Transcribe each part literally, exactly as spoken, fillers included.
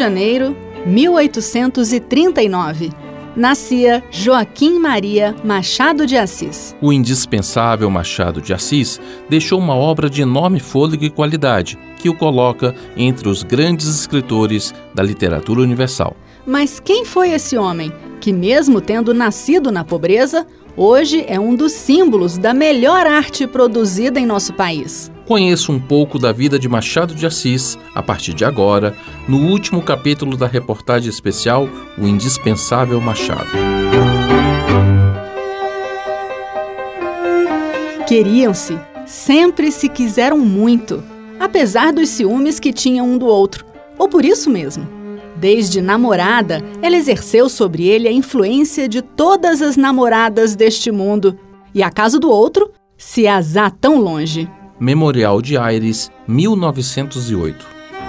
Janeiro, mil oitocentos e trinta e nove. Nascia Joaquim Maria Machado de Assis. O indispensável Machado de Assis deixou uma obra de enorme fôlego e qualidade, que o coloca entre os grandes escritores da literatura universal. Mas quem foi esse homem que, mesmo tendo nascido na pobreza, hoje é um dos símbolos da melhor arte produzida em nosso país? Conheça um pouco da vida de Machado de Assis, a partir de agora, no último capítulo da reportagem especial O Indispensável Machado. Queriam-se, sempre se quiseram muito, apesar dos ciúmes que tinham um do outro, ou por isso mesmo. Desde namorada, ela exerceu sobre ele a influência de todas as namoradas deste mundo, e acaso do outro, se azar tão longe. Memorial de Aires, mil novecentos e oito.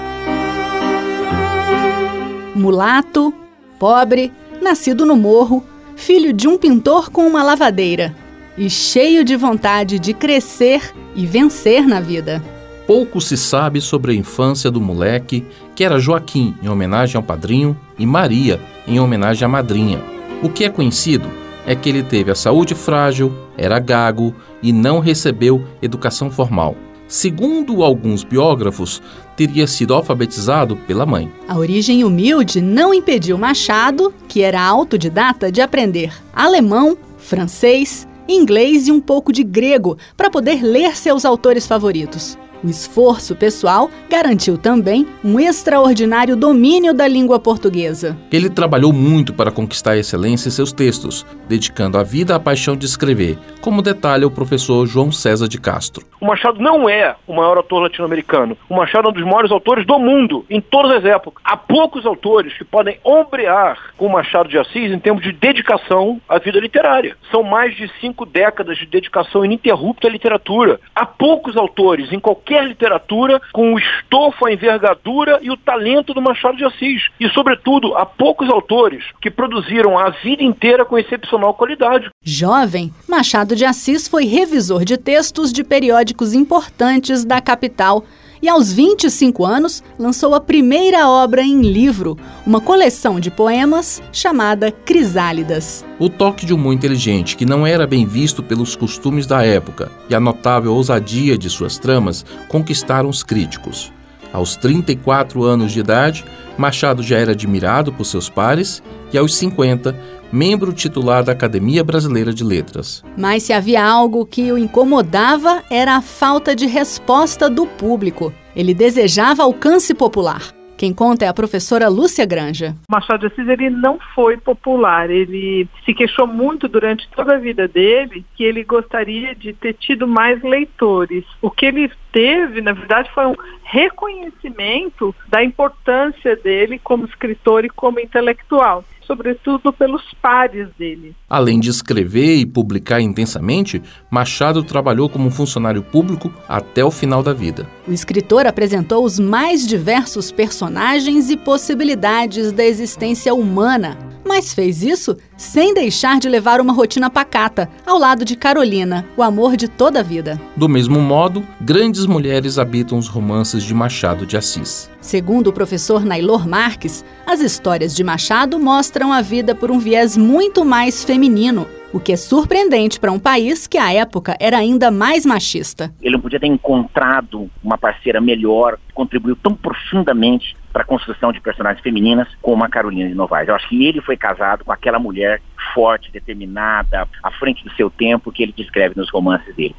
Mulato, pobre, nascido no morro, filho de um pintor com uma lavadeira e cheio de vontade de crescer e vencer na vida. Pouco se sabe sobre a infância do moleque, que era Joaquim, em homenagem ao padrinho, e Maria, em homenagem à madrinha. O que é conhecido é que ele teve a saúde frágil, era gago e não recebeu educação formal. Segundo alguns biógrafos, teria sido alfabetizado pela mãe. A origem humilde não impediu Machado, que era autodidata, de aprender alemão, francês, inglês e um pouco de grego para poder ler seus autores favoritos. O esforço pessoal garantiu também um extraordinário domínio da língua portuguesa. Ele trabalhou muito para conquistar a excelência em seus textos, dedicando a vida à paixão de escrever, como detalha o professor João César de Castro. O Machado não é o maior autor latino-americano. O Machado é um dos maiores autores do mundo, em todas as épocas. Há poucos autores que podem ombrear com o Machado de Assis em termos de dedicação à vida literária. São mais de cinco décadas de dedicação ininterrupta à literatura. Há poucos autores em qualquer literatura com o estofo, a envergadura e o talento do Machado de Assis. E, sobretudo, há poucos autores que produziram a vida inteira com excepcional qualidade. Jovem, Machado de Assis foi revisor de textos de periódicos importantes da capital e, aos vinte e cinco anos, lançou a primeira obra em livro, uma coleção de poemas chamada Crisálidas. O toque de humor inteligente, que não era bem visto pelos costumes da época, e a notável ousadia de suas tramas conquistaram os críticos. Aos trinta e quatro anos de idade, Machado já era admirado por seus pares e, aos cinquenta, membro titular da Academia Brasileira de Letras. Mas se havia algo que o incomodava, era a falta de resposta do público. Ele desejava alcance popular. Quem conta é a professora Lúcia Granja. Machado de Assis, ele não foi popular. Ele se queixou muito durante toda a vida dele que ele gostaria de ter tido mais leitores. O que ele teve, na verdade, foi um reconhecimento da importância dele como escritor e como intelectual, sobretudo pelos pares dele. Além de escrever e publicar intensamente, Machado trabalhou como funcionário público até o final da vida. O escritor apresentou os mais diversos personagens e possibilidades da existência humana, mas fez isso sem deixar de levar uma rotina pacata, ao lado de Carolina, o amor de toda a vida. Do mesmo modo, grandes mulheres habitam os romances de Machado de Assis. Segundo o professor Nailor Marques, as histórias de Machado mostram a vida por um viés muito mais feminino, o que é surpreendente para um país que, à época, era ainda mais machista. Ele não podia ter encontrado uma parceira melhor, que contribuiu tão profundamente para a construção de personagens femininas como a Carolina de Novaes. Eu acho que ele foi casado com aquela mulher forte, determinada, à frente do seu tempo, que ele descreve nos romances dele.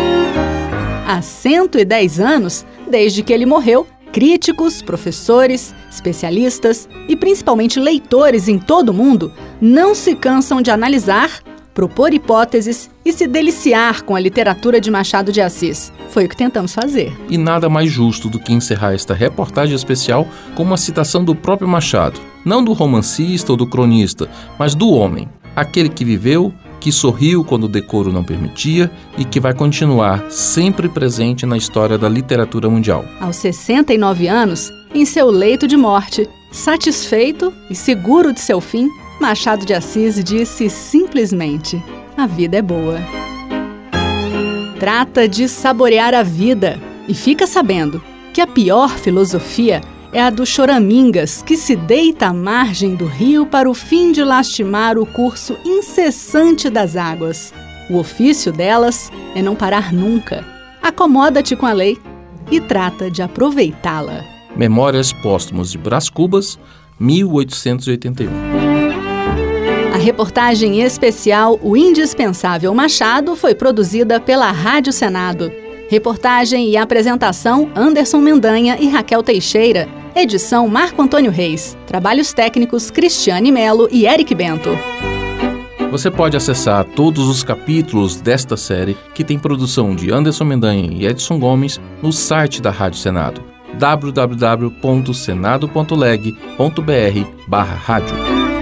Há cento e dez anos, desde que ele morreu, críticos, professores, especialistas e principalmente leitores em todo o mundo não se cansam de analisar, propor hipóteses e se deliciar com a literatura de Machado de Assis. Foi o que tentamos fazer. E nada mais justo do que encerrar esta reportagem especial com uma citação do próprio Machado. Não do romancista ou do cronista, mas do homem. Aquele que viveu, que sorriu quando o decoro não permitia e que vai continuar sempre presente na história da literatura mundial. Aos sessenta e nove anos, em seu leito de morte, satisfeito e seguro de seu fim, Machado de Assis disse simplesmente: a vida é boa. Trata de saborear a vida e fica sabendo que a pior filosofia é a do Choramingas, que se deita à margem do rio para o fim de lastimar o curso incessante das águas. O ofício delas é não parar nunca. Acomoda-te com a lei e trata de aproveitá-la. Memórias Póstumas de Brás Cubas, mil oitocentos e oitenta e um. A reportagem especial O Indispensável Machado foi produzida pela Rádio Senado. Reportagem e apresentação Anderson Mendanha e Raquel Teixeira. Edição Marco Antônio Reis. Trabalhos técnicos Cristiane Melo e Eric Bento. Você pode acessar todos os capítulos desta série, que tem produção de Anderson Mendanha e Edson Gomes, no site da Rádio Senado, w w w ponto senado ponto leg ponto b r barra rádio.